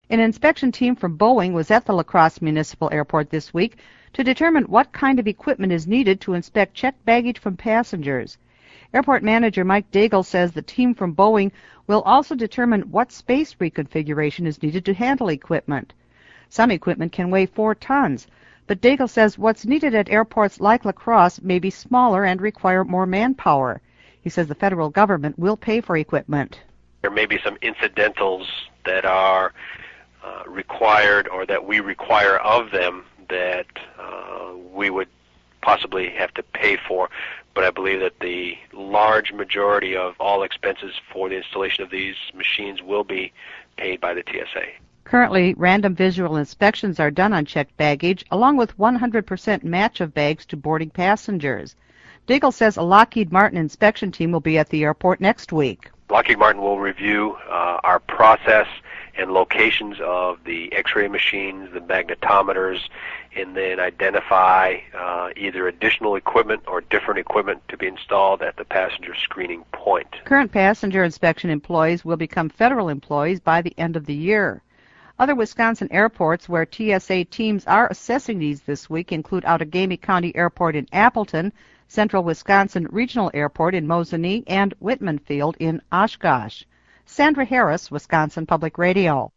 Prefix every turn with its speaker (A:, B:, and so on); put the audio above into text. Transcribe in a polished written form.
A: An inspection team from Boeing was at the La Crosse Municipal Airport this week to determine what kind of equipment is needed to inspect checked baggage from passengers. Airport manager Mike Daigle says the team from Boeing will also determine what space reconfiguration is needed to handle equipment. Some equipment can weigh 4 tons, but Daigle says what's needed at airports like La Crosse may be smaller and require more manpower. He says the federal government will pay for equipment.
B: There may be some incidentals that are required or that we require of them that we would possibly have to pay for, but I believe that the large majority of all expenses for the installation of these machines will be paid by the TSA.
A: Currently, random visual inspections are done on checked baggage, along with 100% match of bags to boarding passengers. Daigle says a Lockheed Martin inspection team will be at the airport next week.
B: Lockheed Martin will review our process and locations of the X-ray machines, the magnetometers, and then identify either additional equipment or different equipment to be installed at the passenger screening point.
A: Current passenger inspection employees will become federal employees by the end of the year. Other Wisconsin airports where TSA teams are assessing needs this week include Outagamie County Airport in Appleton, Central Wisconsin Regional Airport in Mosinee, and Whitman Field in Oshkosh. Sandra Harris, Wisconsin Public Radio.